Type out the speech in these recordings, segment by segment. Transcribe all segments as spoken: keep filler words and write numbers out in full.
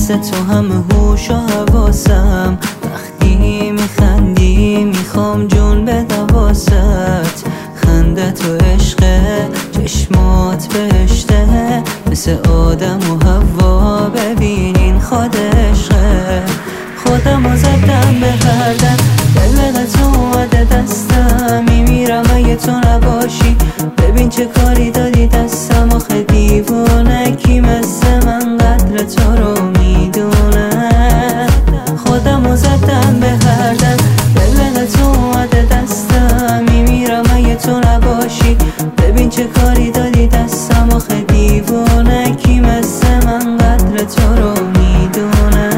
تو همه هوش و حواسم، وقتی میخندی میخوام جون بدم واسط. خنده تو عشقه، چشمات بهشته، مثل آدم و حوا ببینین خود عشقه. خودمو زدم به هر در، دل تو اومده دستم، میمیرم اگه تو نباشی. ببین چه کاری دادی دستم، آخه دیوونه کی مثل من قدر تو رو میدونه. خودمو زدم به هر در، دل تو اومده دستم، میمیرم اگه تو نباشی. ببین چه کاری دادی دستم، آخه دیوونه کی مثل من قدر تو رو میدونه.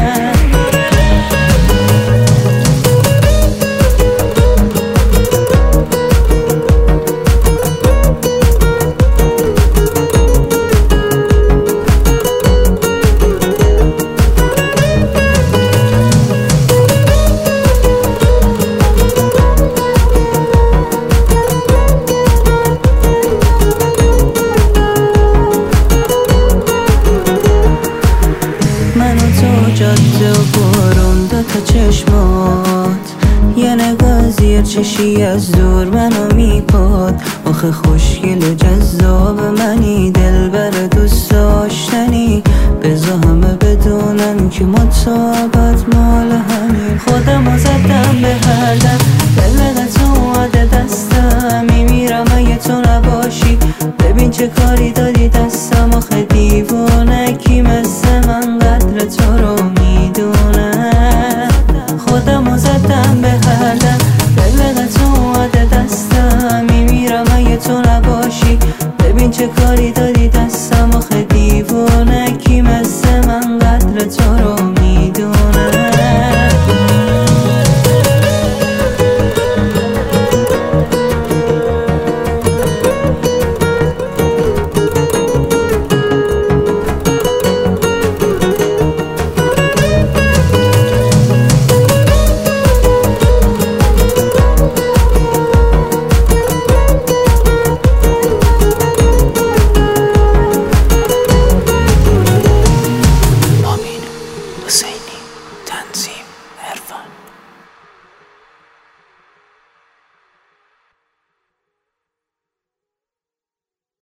جاده و بارون دوتا چشمات، یه نگاه زیر چشی از دور منو میپاد. آخه خوشگل و جذاب منی، دلبر دوست داشتنی، بذار همه بدونن که مطابت مال همین. خودمو زدم به هر در، دل تو اومده دستم، میمیرم اگه تو نباشی. ببین چه کاری دادی دستم، آخه دیوونه کی مثل من قدر تو رو میدونه. خودمو زدم به هر در، دل تو اومده دستم، میمیرم اگه تو نباشی. ببین چه کاری دادی دستم.